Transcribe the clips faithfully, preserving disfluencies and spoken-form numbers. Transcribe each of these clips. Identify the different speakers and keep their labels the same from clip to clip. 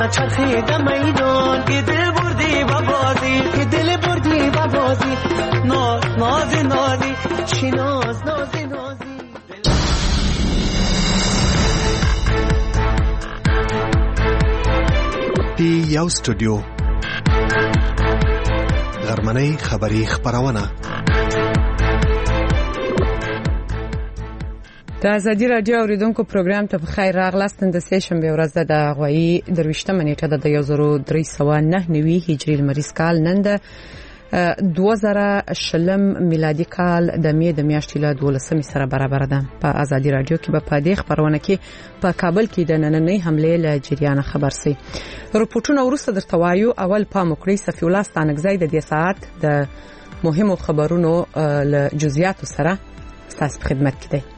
Speaker 1: نچرخید میدان که دل بردی و بازی که دل بردی و بازی ناز ناز نازی چی ناز ناز نازی
Speaker 2: دی یو استودیو غرمنۍ خبری خبرونه
Speaker 3: د ازادي راډیو اوریدونکو پروګرام ته بخیر راغلاست. د سه شنبه ورځ د غوي درويشتمه نیټه د یو زرو درې سوه نهه نوي هجري لمریز کال نن د دوه زره شلم میلادي کال د می د میاشتې له دولسمې سره برابر ده. په ازادي راډیو کې به په دې خبرونه کې په کابل کې د نننۍ حمله له جریان خبر سي. رپورټونه ورسته درته وایو. اول پام وکړئ صفي الله ستانکزی د دې ساعت د مهمو خبرونو له جزئیاتو سره ستاسو په خدمت کې دی.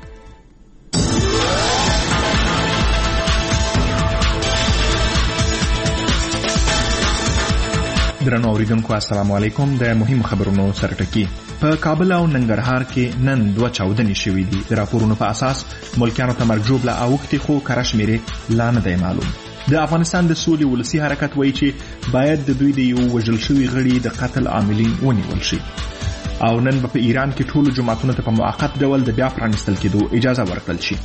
Speaker 4: درنو اوریدونکو السلام علیکم. د مهم خبرونو سره ټکی په کابل او ننګرهار کې نن دوه چاودنې شوې دي. د راپورونو په اساس ملکیانو ته مرګ ژوبله اوښتې خو کره شمېرې لا نه دی معلوم. د افغانستان د سولې ولسي حرکت وایي چې باید د دوی د یو وژل شوي غړي د قتل عاملین ونیول شي او نن به په ایران کې ټولو جوماتونو ته په موقت ډول د بیا پرانیستل کېدو اجازه ورکړل شي.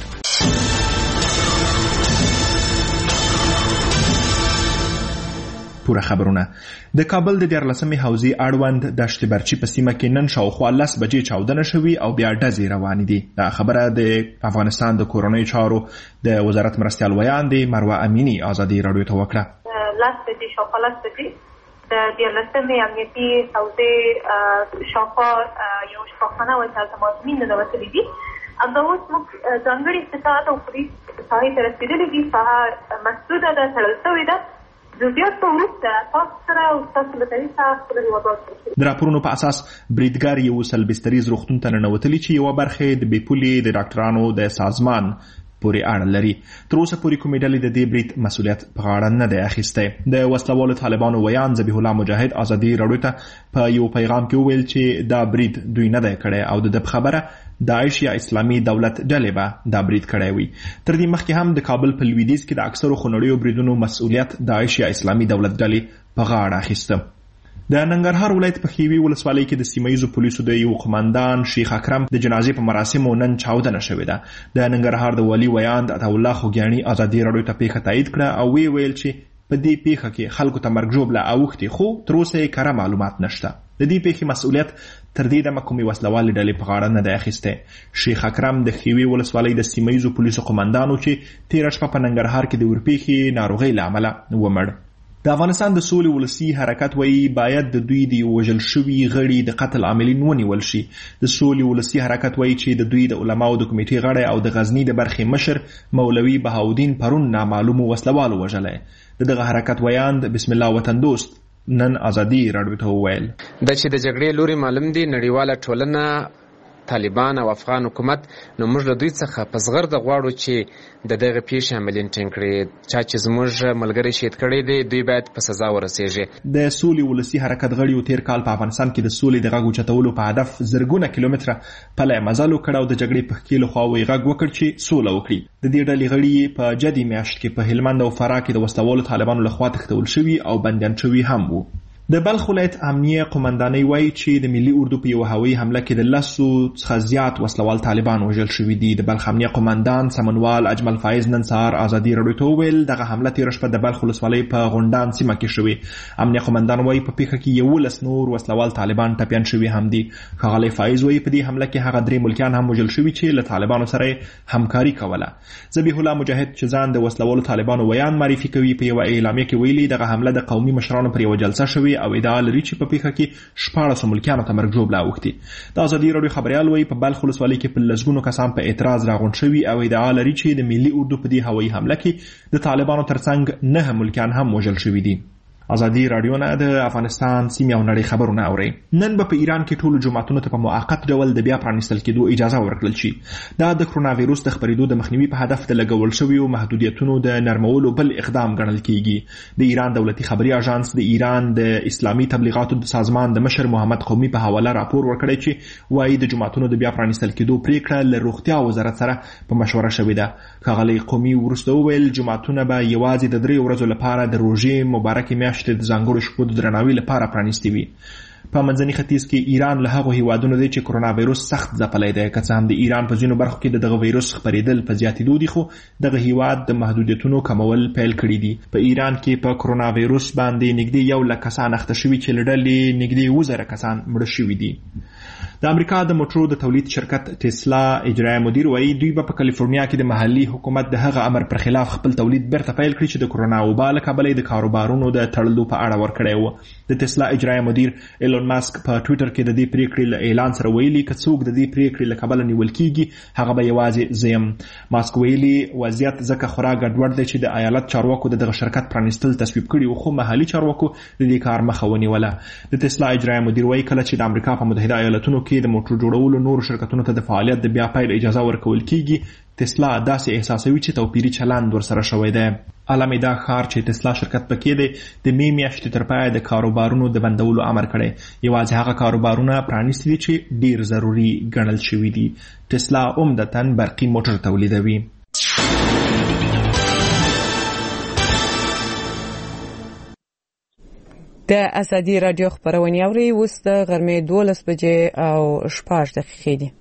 Speaker 4: پوره خبرونه. د کابل د دیارلسمې حوزې اړوند د شتبرچی په سیمه کې نن شاوخوا لس بجې چاودنه شوې او بیا ډزې روانې دي. دا خبره د افغانستان د کورنۍ چارو د وزارت مرستیال ویان دی مروه امینی ازادي راډیو ته وکړه.
Speaker 5: لس بجې شاوخوا لس بجې د دیارلسمې امنیتي حوزې شاوخوا یو شفاخانه وه چې هلته ماشومین ننوتلي دي. همدا اوس موږ ځانګړي اطلاعات او پولیس ساحې ته رسېدلي دي. ساحه مسدوده ده، تړل شوې ده.
Speaker 4: د راپورونو په اساس بریدګر یو سلبستریز روغتون ته ننوتلي چې یوه برخه د بیپولي د ډاکټرانو د سازمان پورې اړه لري. تر اوسه پورې کومې ډلې د دې برید مسؤلیت په غاړه نه دی اخیستی. د وسلوالو طالبانو ویان ذبیح الله مجاهد ازادي راډیو ته په یو پیغام کې وویل چې دا برید دوی نه دی کړی او د ده په خبره داعش یا اسلامي دولت ډلې به دا برید کړی وي. تر دې مخکې هم د کابل په لویدیځ کې د اکثرو خونړیو بریدونو مسؤلیت داعش یا اسلامي دولت ډلې په غاړه اخیسته. د ننګرهار ولایت په خیوي ولسوالۍ کې د سیمه‌ییزو پولیسو د یو قماندان شیخ اکرم د جنازې په مراسمو نن چاودنه شوې ده. د ننګرهار د والي ویاند عطاالله خوږیاڼي ازادي راډیو ته پیښه تایید کړه او وی ویل چې په دې پیښه کې خلکو ته مرګ ژوبله اوښتې خو تر اوسه یې کره معلومات نشته. د دې پیښې مسؤلیت تر دې دمه کومې وسلوالې ډلې په غاړه نه دی اخیستی. شیخ اکرم د خیوي ولسوالۍ د سیمه‌ییزو پولیسو قماندان و چې تېره شپه په ننګرهار کې د ورپېښې ناروغۍ له امله ومړ. د افغانستان د سولې ولسي حرکت وایي باید د دوی د وژل شوي غړي د قتل عاملین ونیول شي. د سولې ولسي حرکت وایي چې د دوی د علماو د کمیټې غړی او د غزني د برخې مشر مولوي بهاودین پرون نامعلومو وسلوالو وژلی. د دغه حرکت ویاند بسم الله وطن دوست نن ازادي راډیو ته وویل
Speaker 6: د چې د جګړې لوري معلوم دي نړیواله ټولنه طالبان او افغان حکومت نو موږ له دوی څخه په زغرده غواړو چې د دغه پیښې عملیان ټینګ کړي. چا چې زموږ ملګری شهید کړی دی دوی باید په سزا ورسیږي.
Speaker 4: د سولې ولسي حرکت غړیو تیر کال په افغانستان کې د سولې د غږ اوچتولو په هدف زرګونه کیلومتره پلی مزل وکړ او د جګړې په ښکېلو خواوې غږ وکړ چې سوله وکړي. د دې ډلې غړي په جدي میاشت کې په هلمند او فراه کې د وسلوالو طالبانو لخوا تښتول شوي او بندیان شوي هم وو. د بلخ ولایت امنیه قماندانۍ وایي چې د ملي اردو په یو هوایي حمله کې د لسو څخه زیات وسلوال طالبان وژل شوي دي. د بلخ امنیه قماندان سمنوال اجمل فایز نن سهار ازادي راډیو ته وویل دغه حمله تېره شپه د بلخ ولسوالۍ په غونډان سیمه کې شوې. امنیه قماندان وایي په پیښه کې یولس نور وسلوال طالبان ټپیان شوي هم دي. ښاغلی فایز وایي په دې حمله کې هغه درې ملکیان هم وژل شوي چې له طالبانو سره همکاري کوله. ذبیح الله مجاهد چې ځان د وسلوالو طالبانو ویان معرفي کوي په یوه اعلامیه کې ویلي دغه حمله د قومي مشرانو پر یوه جلسه شوې او ادعا لري چې په پیښه کې شپاړس ملکیانو ته مرګ ژوبله اوښتې. د ازادي راډیو خبریال وایي په بلخ ولسوالۍ کې په لسګونو کسان په اعتراض راغونډ شوي او ادعا لري چې د ملي اردو په دې هوایي حمله کې د طالبانو ترڅنګ نهه ملکیان هم وژل شوي دي. ازادي رادیو نه د افغانستان سیمه او نړۍ خبرونه اوري. نن به په ایران کې ټولو جماعتونو ته په موقت ډول د بیا پرانیستل کېدو اجازه ورکړل شي. دا د کرونا وایروس د خپرېدو د مخنیوي په هدف د لګول شویو محدودیتونو د نرمولو بل اقدام ګڼل کیږي. د ایران دولتي خبري اژانس د ایران د اسلامي تبلیغاتو د سازمان د مشر محمد قومي په حواله راپور ورکړی چې وايي د جماعتونو د بیا پرانیستل کېدو پریکړه له روغتیا وزارت سره په مشوره شوې ده. ښاغلی قومي وروسته وویل جماعتونه به یوازې د درې ورځو لپاره د روژې مبارکې میاشتې د ځانګړو شپو د درناوي لپاره پرانیستې وي. په منځني ختیځ کې ایران له هغو هیوادونو دی چې کرونا وایروس سخت ځپلی دی. که څه هم د ایران په ځینو برخو کې د دغه وایروس خپرېدل په زیاتېدو دي، خو دغه هیواد د محدودیتونو کمول پیل کړي دي. په ایران کې په کرونا وایروس باندې نږدې یو لک کسان اخته شوي چې له ډلې نږدې اووه زره کسان مړه شوي دي. د امریکا د موټرو د تولید شرکت ټسلا اجرایي مدیر وایي دوی به په کالیفورنیا کې د محلي حکومت د هغه امر پر خلاف خپل تولید بیرته پیل کړي چې د کرونا وبا له کبله د کاروبارونو د تړلو په اړه ورکړی و. د ټسلا اجرایي مدیر ایلون ماسک په ټویټر کې د دې پریکړې له اعلان سره ویلي که څوک د دې پریکړې له کبله نیول کیږي هغه به یوازې زه یم. ماسک ویلي وضعیت ځکه خورا ګډوډ دی چې د ایالت چارواکو د دغه شرکت پرانیستل تصویب کړي و، خو محلي چارواکو د دې کار مخه ونیوله. د ټسلا اجرایي مدیر وایي کله چې د امریکا په متحده ایالتونو کې د موټر جوړولو نور شرکتونو ته د فعالیت د بیا پیل اجازه ورکول کیږي، ټسلا داسې احساسوي چې توپیري چلند ورسره شوی دی. المیدا ښار چې ټسلا شرکت پکې دی د می میاشتې تر پایه د کاروبارونو د بندولو امر کړی. یوازې هغه کاروبارونه پرانیستي دي چې ډیر ضروري ګڼل شوي دي. ټسلا عمدتاً برقي موټر تولیدوي.
Speaker 3: د ازادي رادیو خبرونه اوري. اوس د غرمې دولس بجې او شپږ دقیقې دي.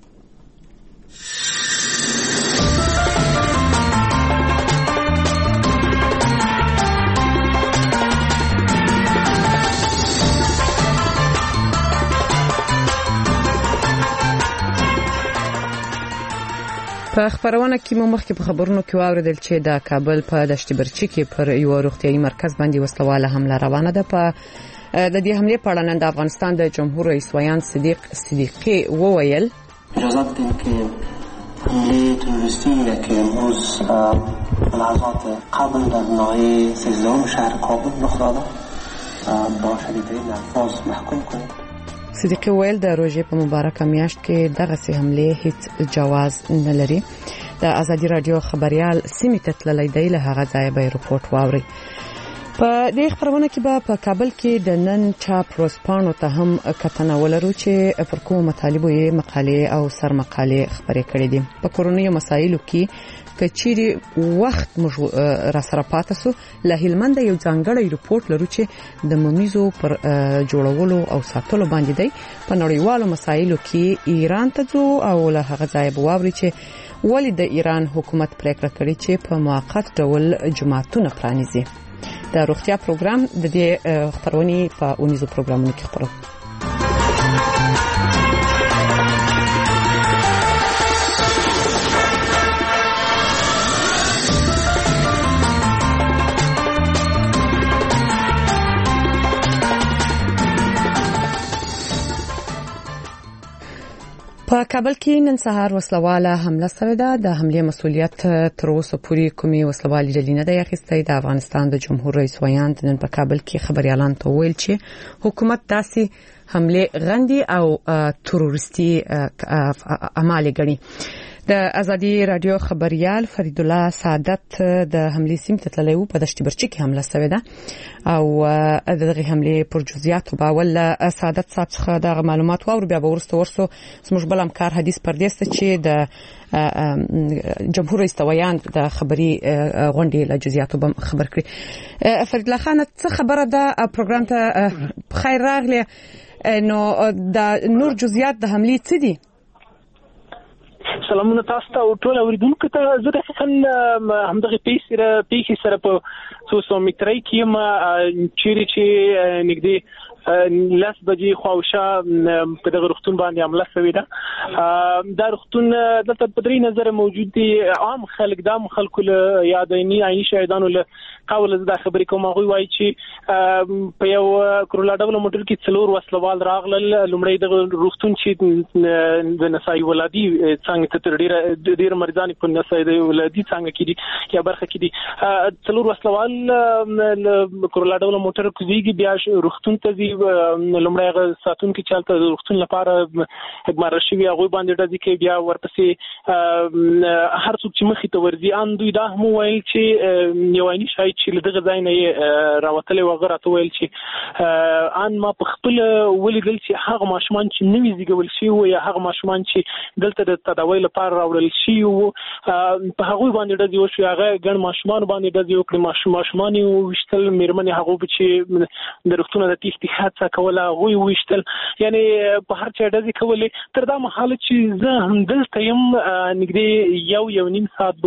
Speaker 3: په خبرونه کې مو مخکې په خبرونو کې واوریدل چې د کابل په دشت برچی کې پر یو روغتيایي مرکز باندې وسلواله حمله روانه ده. په د دې حمله په اړه نن د افغانستان د جمهور رئیس ویان صدیق صدیقی وویل
Speaker 7: اجازه بدین که حمله تروریستی که امروز لحظات قبل در ناحیه سیزدهم شهر کابل رخ داده با شدیدترین الفاظ محکوم کنیم.
Speaker 3: صدیقی ویل د روژې په مبارکه میاشت کې دغه سي حمله هیڅ جواز نه لري. د ازادي رادیو خبريال سیمه ته تللی دی، له هغه ځای به رپورټ واوري. په دې خبرونه کې به په کابل کې د نن چاپ روسپانو ته هم کتنه ولرو چې پر کوم مطالبو یې مقالې او سرمقالې خبرې کړې دي. په کورونیو مسایلو کې کچيري وخت را سره پاتې سو له هلمند یو ځانګړی رپورټ لرو چې د ممیزو پر جوړولو او ساتلو باندې دی. په نړیوالو مسایلو کې ایران ته ځو او له هغه ځای به واوري چې ولې د ایران حکومت پریکړه کړې چې په موقت ډول جماعتونه پرانیزي. د روغتیا پروګرام د دې خبرونه په اونیزو پروګرامونو کې خبرو. په کابل کې نن سهار وسلواله حمله شوې ده. د حمله مسؤلیت تر اوسه پورې کومي وسلوالي ډلې نه دی اخیستی. د افغانستان د جمهور رئیس ویان نن په کابل کې خبريالان ته ویل چې حکومت داسې حمله غندي او تروریستي اعمال غني. د ازادي رادیو خبريال فرید الله سعادت د حمله سیمه ته تللی و. په دشت برچی کې حمله شوې ده او دغه حمله پر جزئیات او باول سعادت صاحب څخه د معلومات واور بیا ورسته ورسو زموږ بل همکار حدیث پردیسته چې د جمهور رئیس ویان د خبري غونډې له جزئیاتو به خبر کړي. فرید الله خان څه خبره ده پروګرام ته خیر راغلی. نو د نور جزئیات د حمله څه دي؟
Speaker 8: سلامونه تاسو ته او ټول اوریدونکو ته. زه د خپل همدغه پیسې پیسې سره په سوسو میټرای کې ما چیرې چې نګدي لاس بجې خواوشا په دغه روغتون باندې عمله شوې ده. دا روغتون دلته په درې نظر موجود دي. عام خلک دا خلکو له یادایني عیني شهیدانو له قول زدا خبرې کوم هغه وایي چې په یو کرولا ډبل موټر کې څلور وسلوال راغلل. لومړی د روغتون چې د نسایي ولادي څنګه ته ډیر ډیر مریضان په نسایي ولادي څنګه کې دي یا برخه کې دي څلور وسلوال کرولا ډبل موټر کوزيږي بیا روغتون ته ځي. لومړی هغه ساتون کې چالت روغتون لپاره اګمار شوی هغه باندې ډزې کې بیا ورپسې هر څوک چې مخې ته ورځي ان دوی دا هم وایي چې یو عیني شاهد چې دغه ځای نه راوتلې وغیرہ ته ویل چې ان ما په خپل ولیدل چې هغه ماشومان چې نوي زیږول شي او یا هغه ماشومان چې دلته د تداوی لپاره راوړل شي او په هغه باندې د یو شي هغه ګڼ ماشومان باندې د یو کړي ماشومان او وشتل میرمنې هغه چې د رښتونه د تیښتې حادثه کوله هغه وشتل یعنی په هر چا د کولې تر دا محاله چې زه هم دلته يم نګدي یو یو نیم ساعت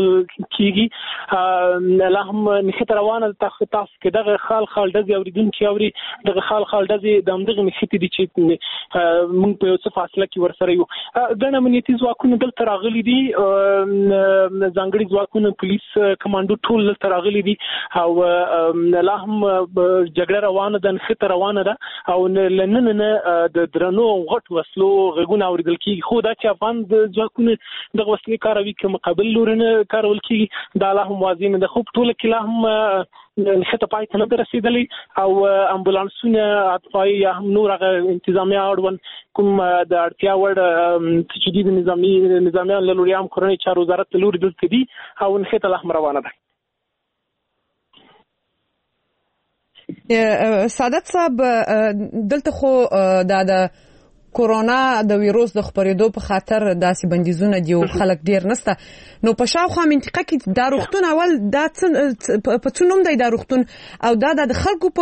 Speaker 8: کېږي لا هم نخته روانه تاسو کې دغه خال خال د اوریدونکو اوري دغه خال خال د دغه نخته دي چې موږ په څه فاصله کې ورسره یو غنه امنیتي ځواکونه دلته راغلي دي ځانګړي ځواکونه پولیس کمانډو ټول دلته راغلي دي او لا هم جګړه روانه ده نخته روانه ده او لنن نه د درنو غټ وسلو غږونه اوریدل کیږي خو دا چې افغان د ځواکونه دغه وسلې کاروي کوم مقابل لورنه کارول کیږي دا لا هم واضح نه ده خو ټول کې لا هم نخته پای ته نه رسیدلی او امبولانسونه اطفائي یا هم نور هغه انتظامی اړوند کوم د اړتیا وړ تجدید نظامی نظامیان له لوري هم کورنۍ چارو وزارت له لوري دلته دي او نخته لا هم روانه ده.
Speaker 3: سعادت صاحب دلته خو دا د کورونا د ویروس د خپرېدو په خاطر داسې بندیزونه دي او خلک ډیر نسته نو په شاوخوا منطقه کې دا روغتون اول دا په څو نوم دی دا روغتون او دا د خلکو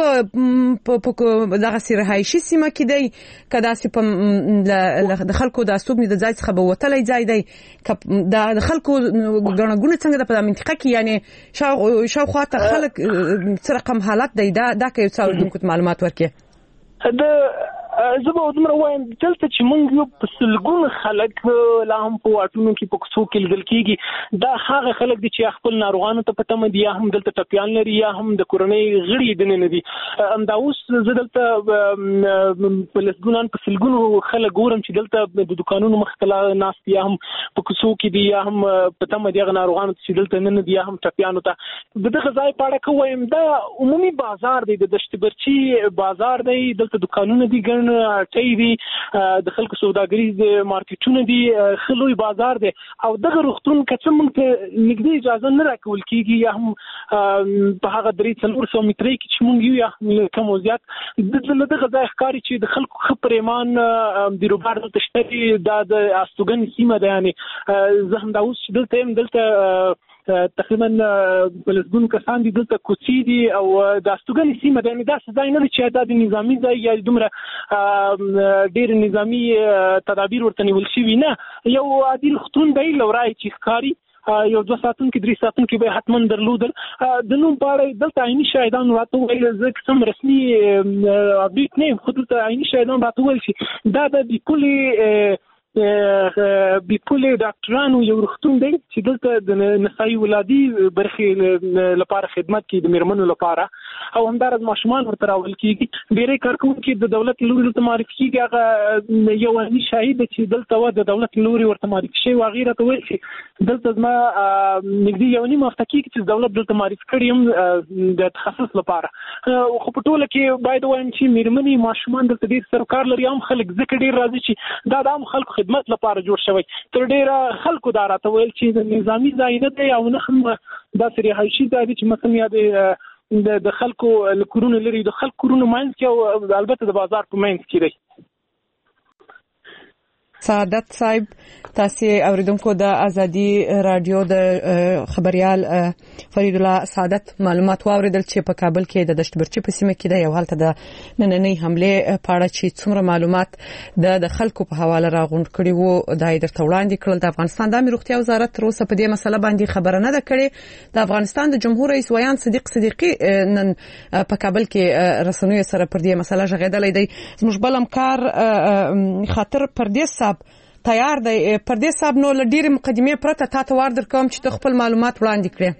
Speaker 3: په دغه رهایشي سیمه کې دی کدا سي په د خلکو د استوګنې د ځای څخه به وتلې ځای دی دا د خلکو غنګونه څنګه په منطقه کې یعنی شاوخوا ته خلک څه رقم حالت دی دا دا کې څو دونکو معلومات ورکړي
Speaker 8: د زه به دومره وایم دلته چې موږ یو په سلګونه خلک لا هم په واټونو کې په کوڅو کې لیدل کېږي دا هغه خلک دي چې خپل ناروغانو ته په تمه دي یا هم دلته ټپیان لري یا هم د کورنۍ غړي دي نه دي همدا اوس زه دلته په لسګونان په سلګونو خلک ګورم چې دلته د دکانونو مخکله ناست یا هم په کوڅو کې دي یا هم په تمه دي هغه ناروغانو چې دلته نه دي یا هم ټپیانو ته دغه ځای په اړه کوم دا عمومي بازار دی د دشت برچی بازار دی دلته دکانونه دي ګڼ اټي دي د خلکو سوداګریز مارکیټونه دي خلوی بازار دي او دغه روغتون کڅ موږ ته نګدي اجازه نه راکول کیږي یا هم په هغه درې څلور سو مترې کې چې موږ یو یا کوم زیات دغه ځای ښکاری چې د خلکو خبرېمان د روبار د تشتري د استوګن سیمه ده یعنی زه هم دا اوس دلته هم دلته تقریبا بلزګون کسان دي دلته کوڅې دي او د استوګنې سیمه ده دا ځای نه چې دا د نظامی ځای یا دومره ډیر نظامی تدابیر ورته نیول شوي نه یو عادي روغتون دی لورای چې ښکاری یو دوه ساعتون کې درې ساعتون کې به حتما درلودل د نوم په اړه دلته عیني شاهدان راته ویل زه کوم رسمي اپډیټ نه خو دلته عیني شاهدان راته ویل چې دا د کلی بيپولي ډاکټرانو یو روغتون دی چې دلته د نسایي ولادي برخې لپاره خدمت کوي د میرمنو لپاره او همدارس ماشومان ورته راول کیږي ډېرې کارکونکي د دولت لوري ته معرفي کیږي هغه یو عیني شاهد چې دلته و د دولت لوري ورته معرفي شي او غیره ته وایي چې دلته زما نږدې یو نیم هفته کې چې دولت دلته معرفي کړی د تخصص لپاره خو په ټوله کې باید وایم چې میرمنې ماشومان دلته ډېر سرکار لري هم خلک ځکه ډېر راځي چې دا د عام خلکو خدمت لپاره جوړ شوی تر ډیره خلکو دا راته ویل چې د نظامی ځای نه دی او نه هم دا سری حیشي ځای چې مثلا یاد د خلکو کورونه لري د خلکو کورونه ماینځ کې او البته د بازار په ماینځ کې دی.
Speaker 3: سعادت صاحب تاسو اوریدونکو د ازادي رادیو د خبريال فرید الله سعادت معلومات واوریدل چې په کابل کې د دشتبرچی په سیمه کې د یو حالت د نننۍ حمله په اړه چې څومره معلومات د خلکو په حواله راغونډ کړي وو د ایدر توړاندې کړل. د افغانستان د امنیت روغتیا وزارت تر اوسه په دې مسله باندې خبره نه ده کړې. د افغانستان د جمهور رئیس ویان صدیق صدیقی نن په کابل کې رسنیو سره پر دې مسله ژغېدلې دی. زموږ بل همکار خاطر پردیس صاحب تیار دی. پردیس صاحب نو لډيري مقدمه پرته تاسو وار درکوم چې خپل معلومات وړاندې کړئ.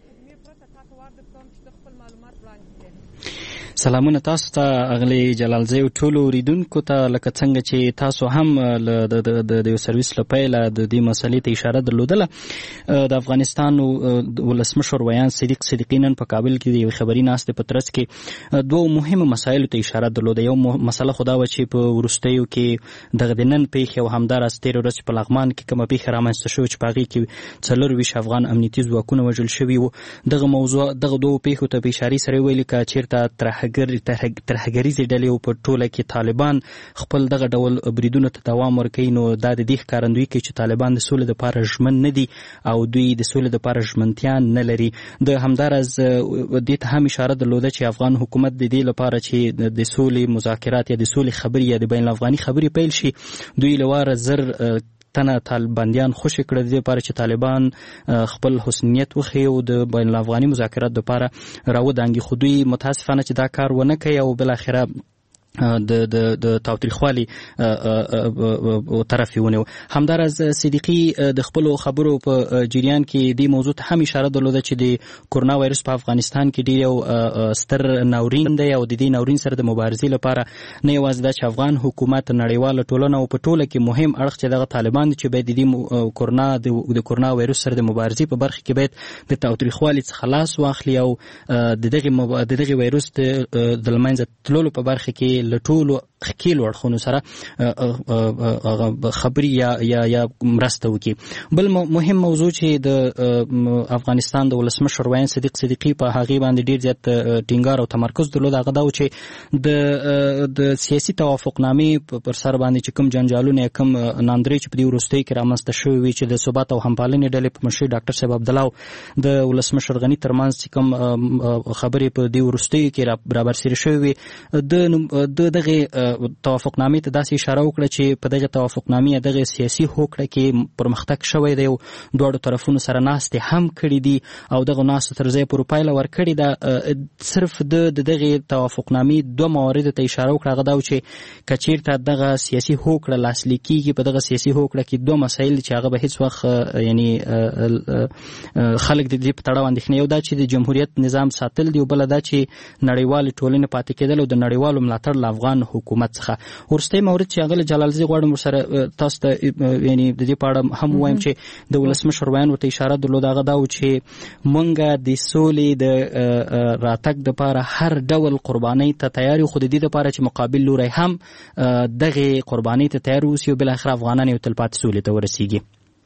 Speaker 9: سلامونه تاسو ته اغلی جلالزی او ټولو اوریدونکو ته لکه څنګه چې تاسو هم د د د سرویس لپاره د دې مسلې ته اشاره درلودله. د افغانستان ولسمشر ویان صدیق صدیقی نن په کابل کې د خبري ناستې په ترڅ کې دوه مهمه مسایلو ته اشاره درلوده. یو مسله خدا و چې په ورستیو کې د غدنن پیښه او همدار استیر ورځ په لغمان کې کومه پیښه رامنځته شو چې پاغي کې څلور ویش افغان امنیتي ځواکونه وژل شوي وو. دغه موضوع دغه دوه پیښو ته په اشاره سره ویل کا چیرته تر ترهګریزي ډلې او په ټوله کې طالبان خپل دغه ډول بریدونو ته دوام ورکوي. نو دا د دې ښکارندوی کوي چې طالبان د سولې لپاره ژمن نه دي او دوی د سولې لپاره ژمنتیا نه لري. د همدارز دې ته هم اشاره درلوده چې افغان حکومت د دې لپاره چې د سولې مذاکرات یا د سولې خبرې یا د بین الافغاني خبرې پیل شي دوی لواره زر تنه طالباندیان خوشی کړی دي لپاره چې طالبان خپل حسنیت وخی او د بین الافغاني مذاکرات لپاره راودانګي. خو دوی متاسفانه چې دا کار ونه کوي او بل اخره د د د تاوتریخوالي طرف ونه. همدارز صدیقی د خپل خبرو په جریان کې د موضوع ته هم اشاره درلوده چې د کورونا وایرس په افغانستان کې ډیر یو ستر ناورین دی او د دې ناورین سره د مبارزې لپاره نه یوازې د افغان حکومت نړیواله ټولنه او په ټوله کې مهم اړخ چې دغه طالبان چې باید د کورونا د کورونا وایرس سره د مبارزې په برخه کې باید د تاوتریخوالي څخه خلاص واخلي او د دغه د دغه وایرس د لمنځه تللو په برخه کې لټولو خکیل ورخونو سره خبري یا یا یا مرسته وکي. بل مهم موضوع چې د افغانستان د ولسمشر ویان صدیق صدیقی په هغه باندې ډیر زیات ټینګار او تمرکز درلود هغه دا چې د د سیاسي توافقنامې پر سر باندې چې کوم جنجالونه کوم ناندري چې په دې ورستۍ کې رامنځته شوی وي چې د ثبات او همپالنې ډلې په مشر ډاکټر صاحب عبد الله د ولسمشر غنی ترمنځ کوم خبرې په دې ورستۍ کې برابر سره شوی وي د د دغه توافقنامې ته داسې اشاره وکړه چې په دغه توافقنامې دغه سیاسي هوکړه کې پرمختګ شوی دی او دوه طرفونو سره ناست هم کړی دي او دغه ناست تر ځای پر پایله ور کړی دا صرف د دغه توافقنامې دوه موارد ته اشاره وکړه. غدا چې کچیرته دغه سیاسي هوکړه لاسلیکيږي په دغه سیاسي هوکړه کې دوه مسایل چې هغه به هیڅ وخت یعنی خلک د دې په تړاو اندېښنه یو دا چې د جمهوریت نظام ساتل دی او بل دا چې نړیوال ټولنې پاتې کېدل او د نړیوالو ملاتړ افغان حکومت څخه. ورسته مورد چې هغه جلالزی غواړم سره تاسو ته یعنی د دې په اړه هم وایم چې د ولسمشر ویان ورته اشاره درلوده هغه دا و چې مونږه د سولې د راتګ د لپاره هر ډول قرباني ته تیار یو. خو د دې لپاره چې مقابل لوري هم دغه قرباني ته تیار اوسي او بل اخر افغانان یو تلپات سولې ته ورسیږي.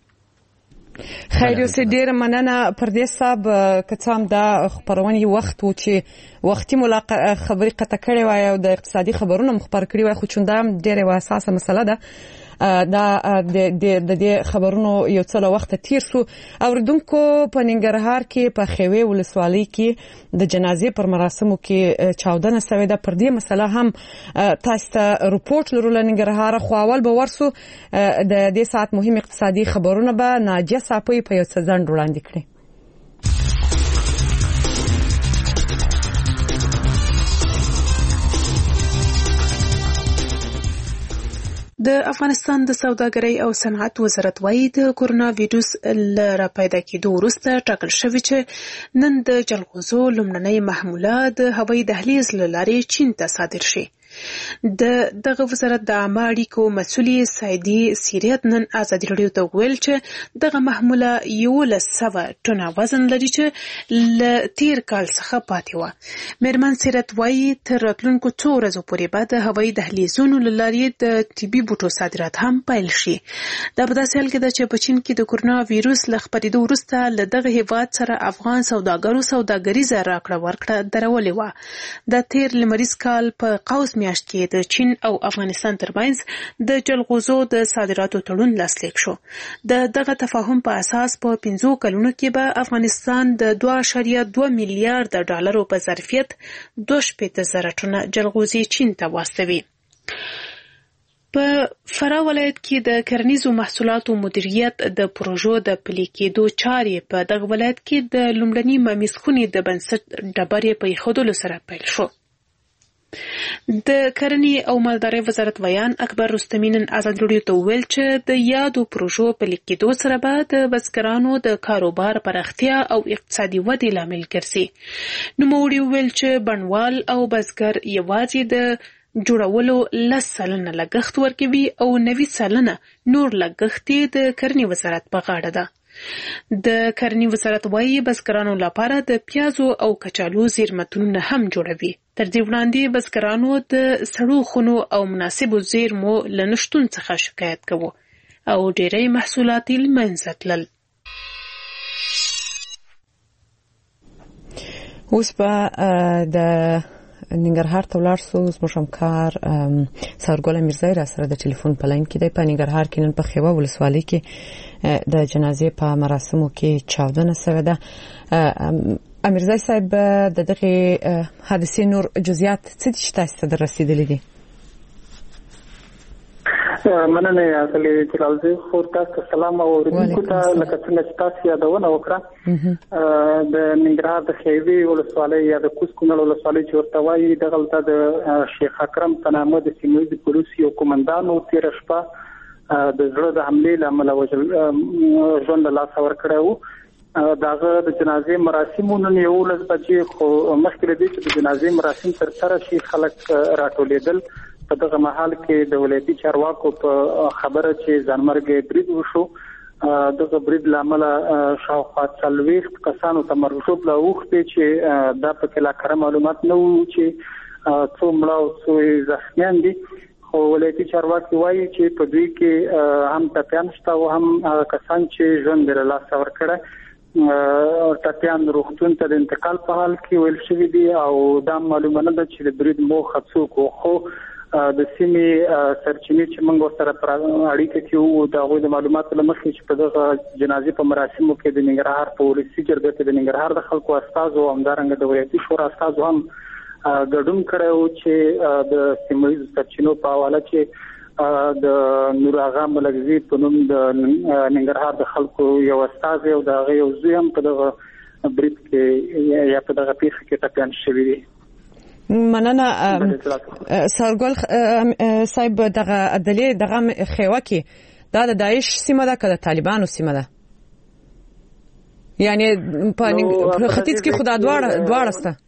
Speaker 3: خیر اوسې ډیر مننه پردیس صاحب. کڅام دا خبرونه وخت و چې وختي ملاقات خبري قطع کړي وای او د اقتصادي خبرونه مخبر کړي وای خو چوندا ډیره واساسه مسله ده دا د د د خبرونو یو څه وخت تیر شو. اوریدونکو په ننګرهار کې په خوي ولسوالۍ کې د جنازې پر مراسمو کې چاودنه شوې ده. پر دې مسله هم تاسو ته رپورټ لرو لنګرهار خو اول به ورسو د دې ساعت مهم اقتصادي خبرونه به ناجیه صاحب په یو څه ځند وړاندې کړي.
Speaker 10: د افغانستان د سوداګرۍ او صنعت وزارت وايي د کورونا وایروس ل راپیدا کېدو وروسته ټاکل شوی چې نن د جلغوزو لومړنۍ محموله د هوایي دهلیز له لارې چین ته صادر شي. د دغه وزارت د عامه اړیکو مسؤل سعیدي سیریت نن ازادي رادیو ته ویل چې دغه محموله یولس سوه ټنه وزن لري چې ل تیر کال څخه پاتې و. میرمن سیریت وايي تر راتلونکو څو ورځو پورې به د هوایي دهلیزونو له لارې د طبي بوټو صادرات هم پیل شي. دا په داسې حال کې ده چې په چین کې د کورونا وایروس له خپرېدو وروسته له دغه هیواد سره افغان سوداګرو سوداګریزه راکړه ورکړه درولې وه. د تیر لمریز کال په قوس اگست میاشت کې د چین او افغانستان ترمنځ د جلغوزو د صادراتو تړون لاسلیک شو. د دغه تفاهم په اساس په پنځو کلونو کې به افغانستان د دوه اعشاریه دوه میلیارډ ډالرو په ظرفیت دوه شپېته زره ټنه جلغوزي چین ته واستوي. په فراه ولایت کې د کرنیزو محصولاتو مدیریت د پروژو د پلي کېدو چارې په دغه ولایت کې د لومړني ممیز خونې د بنسټ ډبرې په ایښودلو سره پیل شو. د کرنې او مالدارۍ وزارت ویان اکبر رستمي نن ازادي راډیو ته وویل چې د یادو پروژو پلي کېدو سره به د بزګرانو د کاروبار پراختیا او اقتصادي ودې لامل ګرځي. نوموړي وویل چې بڼوال او بزګر یوازې د جوړولو لس سلنه لګښت ورکوي او نوي سلنه نور لګښت د کرنې وزارت په غاړه ده. د کرنې وزارت وايي بزګرانو لپاره د پیازو او کچالو زیرمتونونه هم جوړوي. تر دې وړاندې بزګرانو د سړو خونو او مناسبو زیرمو له نشتون څخه شکایت کوي او ډېری محصولات یې له منځه تلل.
Speaker 3: اوس به د ننګرهار ته ولاړ سو. زموږ همکار سارګل میرزای را سره د ټلیفون په لاین کې دی. په ننګرهار کې نن په خیوه ولسوالۍ کې د جنازې په مراسمو کې چاودنه شوې ده. امیرزای صاحب د دغه حادثې نور جزئیات څه دي چې تاسو ته رسیدلي دي؟
Speaker 11: مننه اصلي جلالزي خو تاسو سلام او ورکو ته لکه څنګه چې تاسو یادونه وکړه د ننګرهار د خیوي ولسوالۍ یا د کوز کونړ ولسوالۍ چې ورته وایي دغلته د شیخ اکرم تنامه د سیمې د پولیس یو کمانډان او تیر شپه د زړه د حملې لامل وجل ژوند له لاسه ورکړی. داغه د جنازې مراسمونو یو لږ بچي خو مخکې دې چې د جنازې مراسم تر سره شي خلک راټولېدل. په دغه محل کې د ولایتي چارواکو په خبره چې ځانمرګ برید وشو. دغه برید لامل شاوخوا څلوېښت کسانو تمرکز لا وخته چې دا په کله کار معلومات نه وو چې څو مړه او څو زخمیان دي. خو ولایتي چارواکي وایي چې په دوی کې هم ټپیان شته او هم کسان چې ژوند له لاسه ورکړه. ټپیان روغتون ته د انتقال په حال کې ویل شوی دي او دا معلومه ده چې د برید موخه څوک وو. خو د سیمې سرچینې چې موږ سره پر اړیکه کې وو د هغوی د معلوماتو له مخې چې په دغه جنازې په مراسمو کې د ننګرهار په ولسي جرګه کې د ننګرهار د خلکو استازو او همدارنګه د ولایتي شورا استازو هم ګډون کړی و چې د سیمې سرچینو په حواله چې د نور آغا ملکزي په نوم د ننګرهار د خلکو یو استازی او د هغه یو زوی هم په دغه برید کې یا په دغه پیښه کې ټپیان شوي دي.
Speaker 3: مننه سارګل صاحب. دغه عدالي دغه خیوه کې دا د داعش سیمه ده که د طالبانو سیمه ده؟ یعنی په ختیځ کې خو دا دواړه دواړه سته.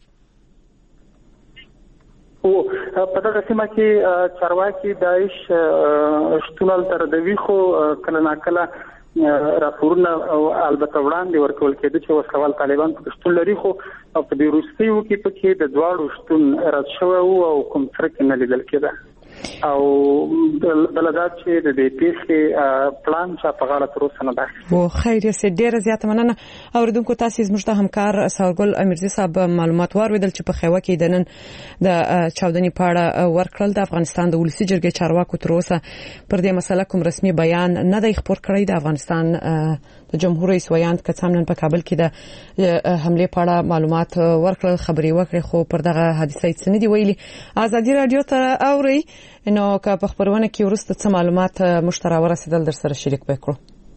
Speaker 11: او په دغه سیمه کې چارواکي داعش شتون تر دوی خو کله ناکله راپورونه او البته وړاندې ورکول کېده چې وسلوال طالبان په شتون لري. خو په دې وروستیو کې پکې د دواړو شتون رد شوی او کوم فرق نه لیدل کېده. او بلدات چې د دې پیښې پلان چې په غاړه تر اوسه نه ده.
Speaker 3: او خیر یې ډیره زیاته مننه. اوریدونکو تاسو زموږ ته همکار سارګل امیرزي صاحب معلومات ورودل چې په خیوه کې د نن د چاودنې په اړه ورکړل. د افغانستان د ولسي جرګې چارواکو تر اوسه پر دې مسله کوم رسمي بیان نه دی خبر کړی. د افغانستان د جمهور رئیس ویاند کڅامنن په کابل کې د حمله په اړه معلومات ورکړل، خبري وکړي، خو پر دغه حادثه څه نه دی ویلي. ازادي رادیو ته اوري نو که په خبرونه کې ورسته څه معلومات مشترا ورسېدل در سره شریک وکړو.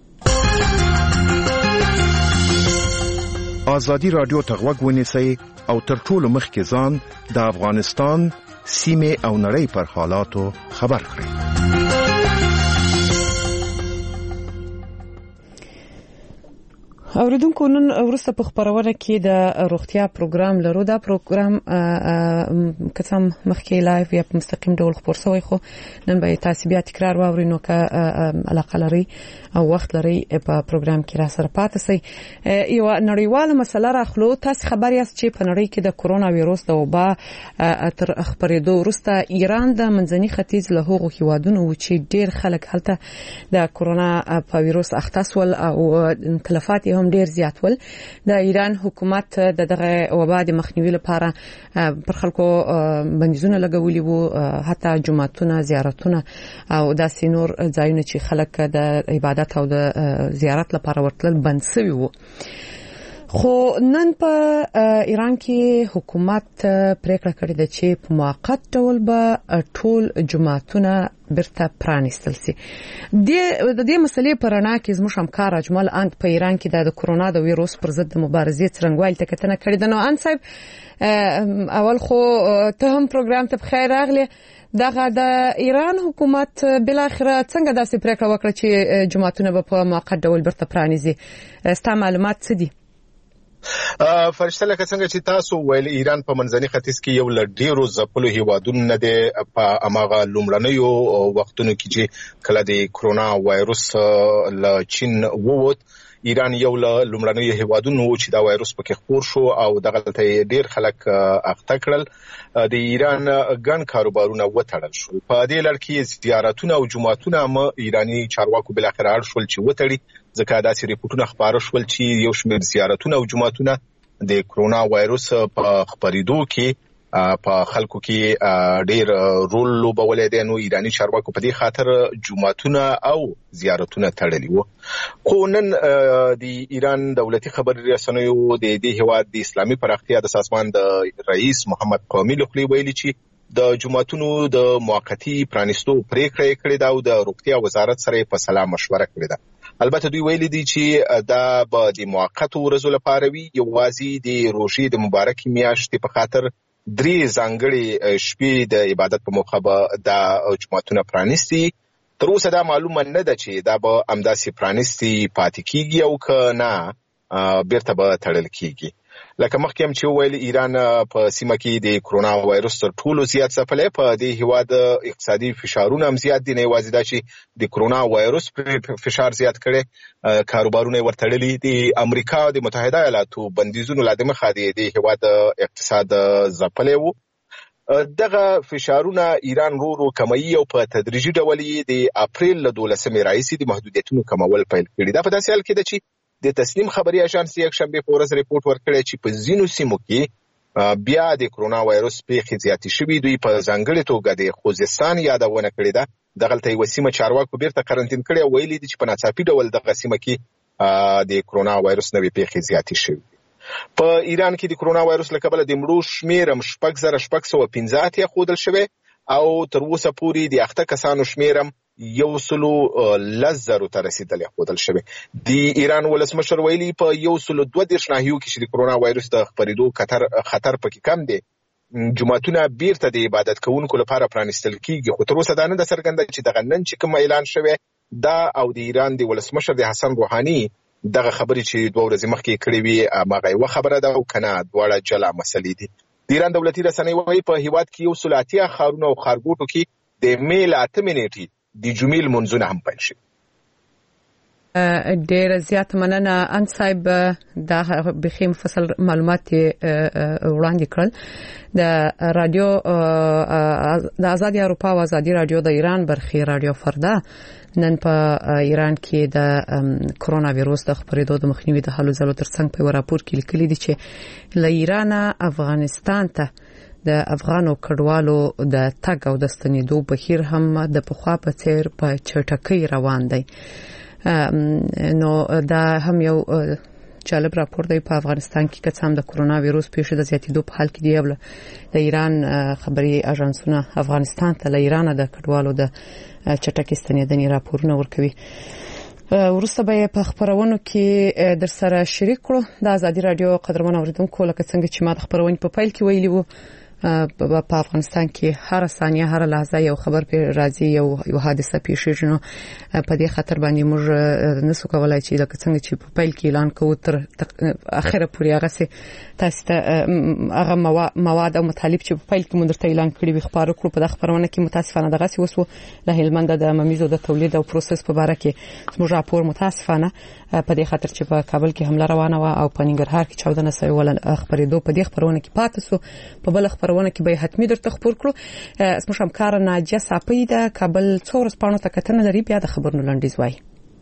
Speaker 12: ازادي رادیو ته غوږ ونیسئ او تر ټولو مخکې ځان د افغانستان سیمه او نړۍ پر حالاتو خبر کړئ.
Speaker 3: اوریدونکو نن ورسته په خبرونه کې د روغتیا پروګرام لرو. دا پروګرام کڅم مخکې لایو یا په مستقیم ډول خبر شوی، خو نن به تاسو بیا تکرار واورئ. نو که علاقه لري او وخت لري په پروګرام کې را سره پاتې سئ. یو نړیواله مسله راخلو. تاسو خبر یاست چې په نړۍ کې د کورونا وایروس د وبا تر خبرېدو وروسته ایران د منځني ختیځ له هغو هیوادونو چې ډیر خلک هلته د کورونا په وایروس اخته شول او تلفات یې هم ډیر زیات ول. د ایران حکومت د دغه وبا د مخنیوي لپاره پر خلکو بندیزونه لګولي وو، حتی جمعتونه، زیارتونه او داسې نور ځایونه چې خلک د عبادت او د زیارت لپاره ورتلل بند شوي وو. خو نن په ایران کې حکومت پریکړه کړې ده چې په موقت ډول به ټول جمعتونه برته پرانیستل شي. د دې مسلې پر اړه کې زموږ همکار اجمل اند په ایران کې د کرونا د ویروس پر ضد مبارزې څرنګوالي ته کتنه کړې ده. نو ان صاحب اول خو ته هم پروګرام ته بخیر راغلی. دغه د ایران حکومت بل اخره څنګه داسې پریکړه وکړه چې جمعتونه به په موقت ډول برته پرانیزي؟ ستا معلومات څه دي؟
Speaker 13: فرشته لکه څنګه چې تاسو ویل، ایران په منځني ختیځ کې یو له ډیرو ځپلو هیوادونو نه دی. په اماغه لومړنیو وختونو کې چې کله د کرونا وایروس له چین ووت، ایران یو له لومړنیو هیوادونو چې دا وایروس پکې خپور شو او دغه ته ډیر خلک اخته کړل. د ایران ګڼ کاروبارونه وتړل شو. په دې لړ کې زیارتونه او جمعتونه هم ایرانی چارواکو بل اخر اړ شول چې وتړي، ځکه داسې ریپورتونه خبره شول چې یو شمېر زیارتونه او جمعتونه د کرونا وایروس په خپریدو کې په خلکو کې ډیر رول لوبولې دي. نو ایرانی چارواکو په دې خاطر جمعتونه او زیارتونه تړلي وو. خو نن د ایران دولتي خبري رسنیو د دې هواد د اسلامي پراختیا د سازمان د رئیس محمد قومي لخوا ویلي چې د جمعتونو د موقتی پرانیستو پریکړه کړې ده او د روغتیا وزارت سره په سلا مشوره کړې ده. البته دوی ویلي دي چې دا به د موقتو ورځو لپاره وي، یوازې د روژې د مبارکې میاشتې په خاطر درې ځانګړي شپې د عبادت په موخه به دا جمعتونه پرانیستي. تر اوسه دا معلومه نه ده چې دا به همداسې پرانیستي پاتې کیږي او که نه بیرته به تړل کیږي. لکه مخکې هم چې ویل، ایران په سیمه کې د کرونا وایروس تر ټولو زیات ځپلی. په دې هیواد اقتصادي فشارونه هم زیات دي، نه یوازې دا چې د کرونا وایروس فشار زیات کړي، کاروبارونه یې ورتړلي. د امریکا د متحده ایالاتو بندیزونو له مخې د دې هیواد اقتصاد ځپلی وو. دغه فشارونه ایران ورو ورو کموي او په تدریجي ډول یې د اپریل له دولسمې راهیسې د محدودیتونو کمول پیل کړي. دا په داسې حال کې ده چې د تسنیم خبري اژانس یک شنبه په ورځ ریپورت ورکړی چې په ځینو سیمو کې بیا د کرونا وایروس پیښې زیاتې شوې. دوی په ځانګړې توګه د خوزستان یادونه کړې ده. دغلته یوه سیمه چارواکو بیرته قرنطین کړې او ویلي دي چې په ناڅاپي ډول دغه سیمه کې د کرونا وایروس نوې پیښې زیاتې شوې. په ایران کې د کرونا وایروس له کبله د مړو شمېر هم شپږ زره شپږ سوه پنځه اتیا ښودل شوی او تر اوسه پورې د اخته کسانو شمېر هم یو سلو لس زرو ته رسیدلی ښودل شوی. د ایران ولسمشر ویلي په یو سلو دوه دېرش ناحیو کې چې د کرونا وایروس د خپرېدو خطر پکې کم دی، جمعتونه بیرته د عبادت کوونکو لپاره پرانیستل کیږي. خو تر اوسه دا نه ده څرګنده چې دغه نن چې کوم اعلان شوی دا او د ایران د ولسمشر د حسن روحاني دغه خبرې چې دوه ورځې مخکې کړې وي هغه یوه خبره ده او که نه دواړه جلا مسلې دي. د ایران دولتي رسنۍ وایي په هیواد کې یو سلو اتیا ښارونو او ښارګوټو کې د مې له اتمې نیټې د جمعې لمونځونه هم پیل شوي.
Speaker 3: ډېره زیاته مننه ان صاحب، دا بخي مفصل معلومات وړاندې کړل. د رادیو د آزادي اروپا او آزادي رادیو د ایران برخې رادیو فردا نن په ایران کې د کرونا وایروس د خپرېدو د مخنیوي د هلو ځلو ترڅنګ په راپور کې لیکلي دي چې له ایران افغانستان ته د افغانو کډوالو د تګ او د ستنېدو بهیر هم د پخوا په څیر په چټکۍ روان دی. نو دا هم یو جالب راپور دی. په افغانستان کې که څه هم د کرونا وایروس پیښې د زیاتېدو په حال کې دی، د ایران خبري اژانسونه افغانستان ته له ایران د کډوالو د چټکې ستنېدنې راپورونه ورکوي. وروسته به په خبرونو کې در سره شریک کړو. د آزادي رادیو قدرمن اوریدونکو، لکه څنګه چې ما د خبرونې په پیل کې ویلي وو، په افغانستان کې هر ثانیه هر لحظه یو خبر په راځي، یو یو حادثه پیښیږي. نو په دې خاطر باندې موږ نسو کولای چې لکه څنګه چې په پیل کې اعلان کوو تر اخره پورې هغه سي تاسو ته هغه مواد او مطالب چې په پیل کې مونږ درته اعلان کړی وي خبرو کړو. په دغه خبرونه کې متاسفانه دغه سي وسو له هلمند د ممیزو د تولید او پروسس په اړه کې موږ راپور متاسفانه په دې خاطر چې په کابل کې حمله روانه و او په ننګرهار کې چودنه سوي ول خبرېدو په دې خبرونه کې پاتې سو. په بل خبرونه کې به حتمی درته خبر کړو. اسمه شمکار ناجیه صاپی د کابل څو ورځې پانو ته کتنه لري، بیا د خبرونو لنډیز وای.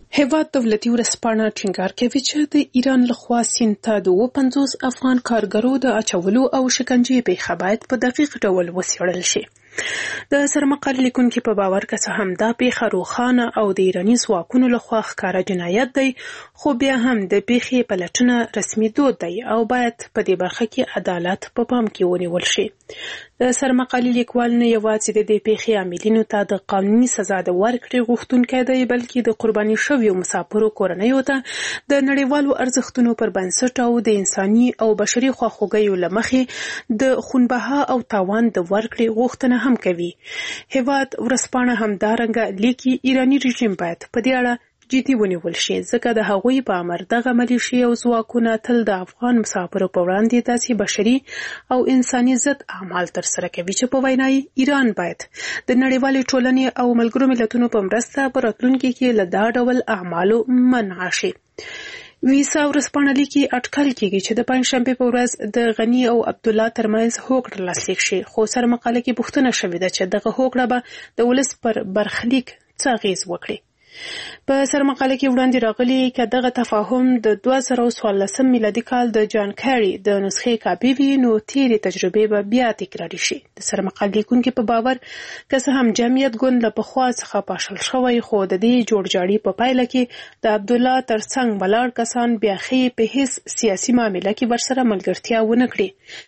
Speaker 10: هیواد دولتي ورسپانه ټینګار کوي چې د ایران لخوا سیند ته د اووه پنځوس افغان کارګرو د اچولو او شکنجې پیښه باید په دقیق ډول وڅېړل شي. د سرمقالې لیکونکي په باور که څه هم دا پیښه روښانه او د ایراني ځواکونو لخوا ښکاره جنایت دی، خو بیا هم د پیښې پلټنه رسمي دود دی او باید په دې برخه کې عدالت په پام کې ونیول شي. د سرمقالې لیکوال نه یوازې د دې پیښې عاملینو ته د قانوني سزا د ورکړې غوښتونکی دی، بلکې د قرباني شویو مسافرو کورنیو ته د نړیوالو ارزښتونو پر بنسټ او د انساني او بشري خواخوږیو له مخې د خونبها او تاوان د ورکړې غوښتنه هم کوي. هیواد ورځپاڼه همدارنګه لیکي ایراني رژیم باید په دې اړه جدي ونیول شي، ځکه د هغوی په امر دغه ملیشې او ځواکونه تل د افغان مسافرو په وړاندې داسې بشري او انساني ضد اعمال ترسره کوي چې په وینا ایران باید د نړیوالې ټولنې او ملګرو ملتونو په مرسته په راتلونکي کې له دا ډول اعمالو منع شي. ویسا ورځپاڼه لیکي اټکل کېږي چې د پنجشنبې په ورځ د غني او عبدالله ترمنځ هوکړه لاسلیک شي، خو سرمقاله کې پوښتنه شوې ده چې دغه هوکړه به د ولس پر برخلیک څه اغېز وکړي. په سرمقاله کې وړاندې راغلي که دغه تفاهم د دوه زره څوارلسم میلادي کال د جان کیری د نسخې کاپي وي، نو تېرې تجربې به بیا تکراري شي. د سرمقالې لیکونکي په باور که څه هم جمعیت ګوند له پخوا څخه پاشل شوی، خو د دې جوړجاړي په پایله کې د عبدالله ترڅنګ ولاړ کسان بیا ښیي په هیڅ سیاسي معامله کې ورسره ملګرتیا ونه کړي.